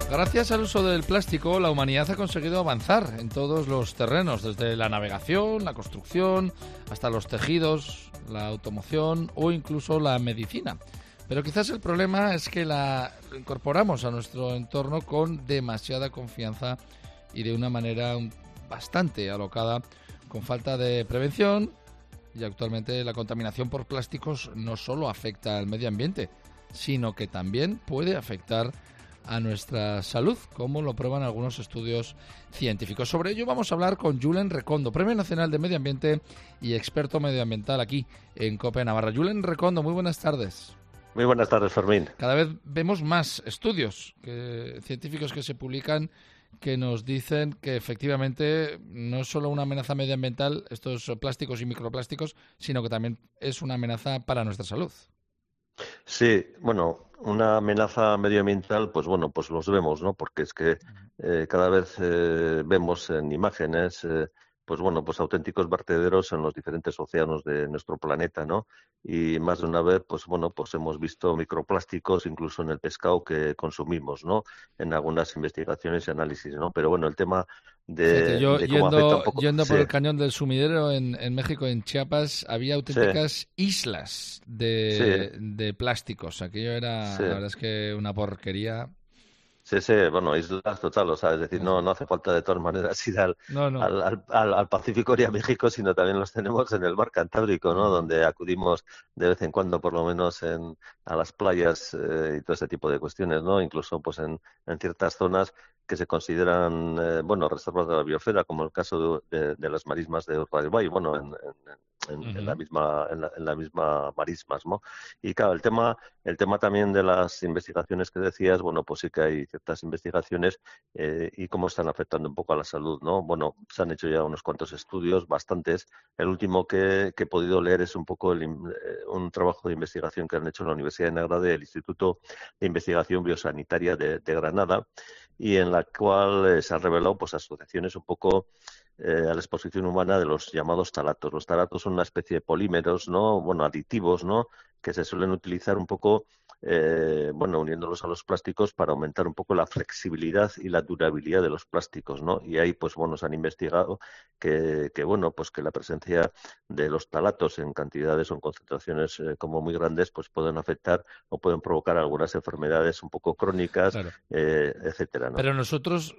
Gracias al uso del plástico, la humanidad ha conseguido avanzar en todos los terrenos, desde la navegación, la construcción, hasta los tejidos, la automoción o incluso la medicina. Pero quizás el problema es que la incorporamos a nuestro entorno con demasiada confianza y de una manera bastante alocada, con falta de prevención. Y actualmente la contaminación por plásticos no solo afecta al medio ambiente, sino que también puede afectar a nuestra salud, como lo prueban algunos estudios científicos. Sobre ello vamos a hablar con Julen Recondo, Premio Nacional de Medio Ambiente y experto medioambiental aquí en COPE Navarra. Julen Recondo, muy buenas tardes. Muy buenas tardes, Fermín. Cada vez vemos más estudios científicos que se publican que nos dicen que efectivamente no es solo una amenaza medioambiental estos plásticos y microplásticos, sino que también es una amenaza para nuestra salud. Sí, bueno, una amenaza medioambiental, pues bueno, pues los vemos, ¿no? Porque es que cada vez vemos en imágenes, pues bueno, pues auténticos vertederos en los diferentes océanos de nuestro planeta, ¿no? Y más de una vez, pues bueno, pues hemos visto microplásticos incluso en el pescado que consumimos, ¿no? En algunas investigaciones y análisis, ¿no? Pero bueno, el tema Fíjate, yo de cómo afecta un poco. yendo Sí, por el cañón del Sumidero en México, en Chiapas, había sí, auténticas islas sí, de plásticos. Aquello era, sí. la verdad es que una porquería. Sí, sí, bueno, islas total, o sea, es decir, no hace falta de todas maneras ir No, no. al Pacífico ni a México, sino también los tenemos en el mar Cantábrico, ¿no? Uh-huh. Donde acudimos de vez en cuando, por lo menos, a las playas y todo ese tipo de cuestiones, ¿no? Incluso, pues, en ciertas zonas que se consideran, bueno, reservas de la biosfera, como el caso de las marismas de Urdaibai, bueno, en la Uh-huh. misma, en la misma marismas, ¿no? Y claro, el tema también de las investigaciones que decías, bueno, pues sí que hay ciertas investigaciones y cómo están afectando un poco a la salud, ¿no? Bueno, se han hecho ya unos cuantos estudios, bastantes. El último que he podido leer es un poco un trabajo de investigación que han hecho en la Universidad de Nagrada del Instituto de Investigación Biosanitaria de Granada, y en la cual se han revelado pues asociaciones un poco a la exposición humana de los llamados talatos. Los talatos son una especie de polímeros, ¿no? Bueno, aditivos, ¿no? Que se suelen utilizar un poco, bueno, uniéndolos a los plásticos para aumentar un poco la flexibilidad y la durabilidad de los plásticos, ¿no? Y ahí, pues bueno, se han investigado bueno, pues que la presencia de los talatos en cantidades o en concentraciones como muy grandes, pues pueden afectar o pueden provocar algunas enfermedades un poco crónicas, Claro. etcétera, ¿no? Pero nosotros,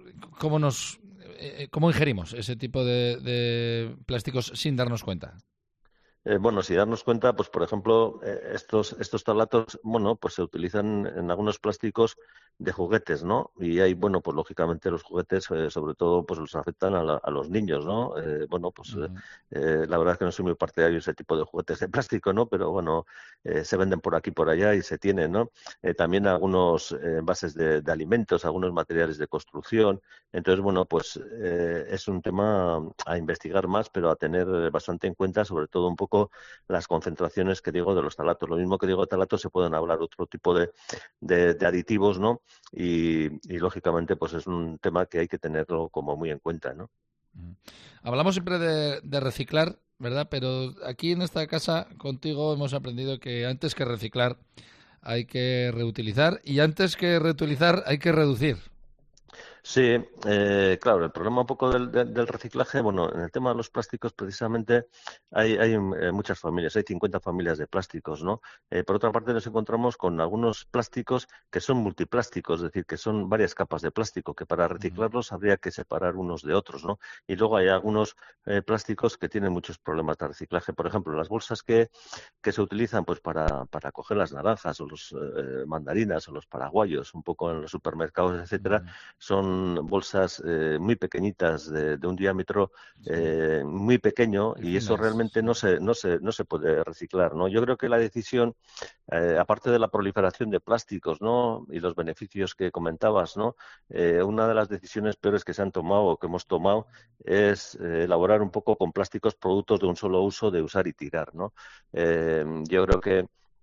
¿cómo ingerimos ese tipo de plásticos sin darnos cuenta? Bueno, si darnos cuenta, pues por ejemplo, estos talatos, bueno, pues se utilizan en algunos plásticos de juguetes, ¿no? Y hay, bueno, pues lógicamente los juguetes, sobre todo, pues los afectan a los niños, ¿no? Bueno, pues Uh-huh. la verdad es que no soy muy partidario de ese tipo de juguetes de plástico, ¿no? Pero bueno, se venden por aquí y por allá y se tienen, ¿no? También algunos envases de alimentos, algunos materiales de construcción. Entonces, bueno, pues es un tema a investigar más, pero a tener bastante en cuenta, sobre todo un poco las concentraciones que digo de los talatos. Lo mismo que digo de talatos, se pueden hablar otro tipo de aditivos, ¿no? Y lógicamente, pues es un tema que hay que tenerlo como muy en cuenta, ¿no? Uh-huh. Hablamos siempre de reciclar, ¿verdad? Pero aquí en esta casa contigo hemos aprendido que antes que reciclar hay que reutilizar y antes que reutilizar hay que reducir. Sí, claro, el problema un poco del reciclaje, bueno, en el tema de los plásticos precisamente hay muchas familias, hay 50 familias de plásticos, ¿no? Por otra parte nos encontramos con algunos plásticos que son multiplásticos, es decir, que son varias capas de plástico, que para Uh-huh. reciclarlos habría que separar unos de otros, ¿no? Y luego hay algunos plásticos que tienen muchos problemas de reciclaje. Por ejemplo, las bolsas que se utilizan pues para coger las naranjas o los mandarinas o los paraguayos, un poco en los supermercados, etcétera, Uh-huh. son bolsas muy pequeñitas de un diámetro Sí, muy pequeño, muy y eso finas. realmente Sí. no se puede reciclar, ¿no? Yo creo que la decisión, aparte de la proliferación de plásticos, ¿no? Y los beneficios que comentabas, ¿no? Una de las decisiones peores que se han tomado o que hemos tomado es elaborar un poco con plásticos productos de un solo uso, de usar y tirar, ¿no? Yo creo que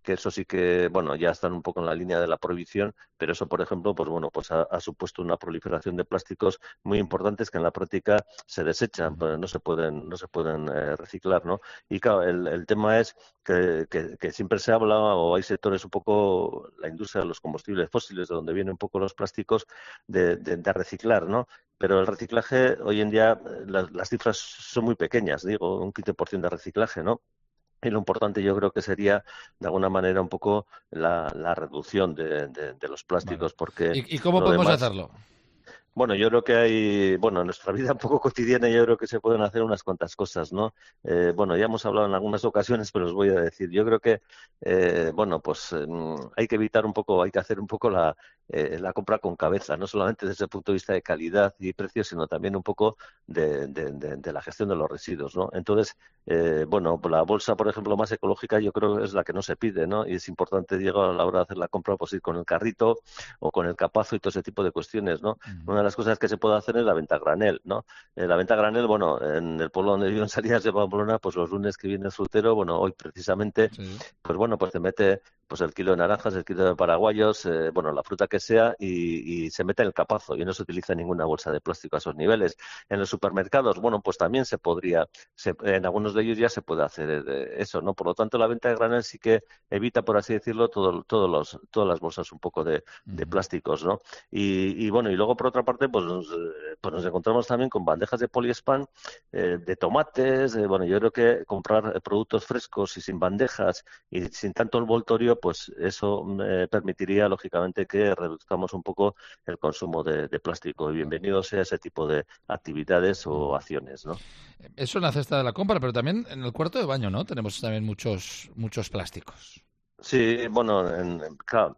que eso sí que, bueno, ya están un poco en la línea de la prohibición, pero eso, por ejemplo, pues bueno, pues ha supuesto una proliferación de plásticos muy importantes que en la práctica se desechan, pues no se pueden reciclar, ¿no? Y claro, el tema es que siempre se habla, o hay sectores un poco, la industria de los combustibles fósiles, de donde vienen un poco los plásticos, de reciclar, ¿no? Pero el reciclaje, hoy en día, las cifras son muy pequeñas, digo, un 15% de reciclaje, ¿no? Y lo importante yo creo que sería, de alguna manera, un poco la reducción de los Vale. plásticos, porque ¿Y cómo lo podemos demás, hacerlo? bueno, yo creo que hay, bueno, en nuestra vida un poco cotidiana yo creo que se pueden hacer unas cuantas cosas, ¿no? Bueno, ya hemos hablado en algunas ocasiones, pero os voy a decir, yo creo que, bueno, pues hay que evitar un poco, hay que hacer un poco la compra con cabeza, no solamente desde el punto de vista de calidad y precio, sino también un poco de la gestión de los residuos, ¿no? Entonces, bueno, la bolsa, por ejemplo, más ecológica, yo creo que es la que no se pide, ¿no? Y es importante, Diego, a la hora de hacer la compra, pues ir con el carrito o con el capazo y todo ese tipo de cuestiones, ¿no? Una de las cosas que se puede hacer es la venta a granel, ¿no? La venta a granel, bueno, en el pueblo donde vivo, en Salinas de Pamplona, pues los lunes que viene el frutero, bueno, hoy precisamente, Sí. pues bueno, pues te mete pues el kilo de naranjas, el kilo de paraguayos, bueno, la fruta que sea, y se mete en el capazo, y no se utiliza ninguna bolsa de plástico a esos niveles. En los supermercados, bueno, pues también se podría, en algunos de ellos ya se puede hacer eso, ¿no? Por lo tanto, la venta de granel sí que evita, por así decirlo, todas las bolsas un poco de plásticos, ¿no? Y bueno, y luego por otra parte, pues nos encontramos también con bandejas de poliespan, de tomates, bueno, yo creo que comprar productos frescos y sin bandejas y sin tanto envoltorio, pues eso permitiría, lógicamente, que reduzcamos un poco el consumo de plástico. Y bienvenido sea ese tipo de actividades o acciones, ¿no? Eso en la cesta de la compra, pero también en el cuarto de baño, ¿no? Tenemos también muchos plásticos. Sí, bueno, claro,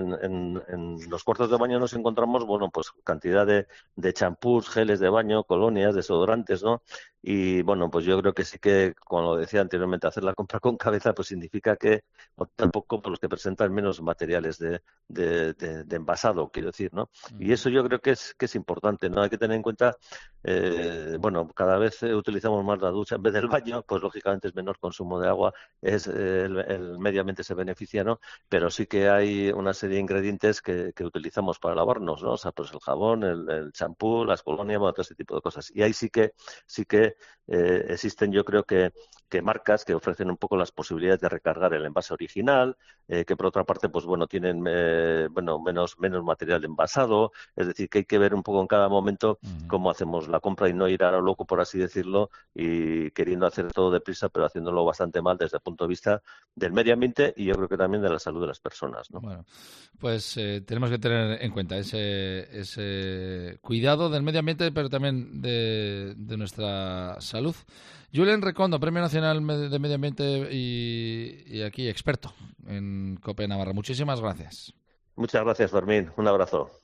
en los cuartos de baño nos encontramos, bueno, pues cantidad de champús, geles de baño, colonias, desodorantes, ¿no? Y bueno, pues yo creo que sí que, como lo decía anteriormente, hacer la compra con cabeza, pues significa que optar un poco por los que presentan menos materiales de envasado, quiero decir, ¿no? Y eso yo creo que es importante, ¿no? Hay que tener en cuenta, bueno, cada vez utilizamos más la ducha en vez del baño, pues lógicamente es menor consumo de agua, el medio ambiente se beneficia, ¿no? Pero sí que hay una serie de ingredientes que utilizamos para lavarnos, ¿no? O sea, pues el jabón, el champú, las colonias, bueno, todo ese tipo de cosas. Y ahí sí que existen, yo creo que marcas que ofrecen un poco las posibilidades de recargar el envase original, que por otra parte, pues bueno, tienen bueno, menos material envasado, es decir, que hay que ver un poco en cada momento cómo hacemos la compra y no ir a lo loco, por así decirlo, y queriendo hacer todo deprisa, pero haciéndolo bastante mal desde el punto de vista del medio ambiente y yo creo que también de la salud de las personas, ¿no? Bueno, pues tenemos que tener en cuenta ese cuidado del medio ambiente, pero también de nuestra salud. Julen Recondo, Premio Nacional de Medio Ambiente y aquí experto en COPE Navarra. Muchísimas gracias. Muchas gracias, Fermín. Un abrazo.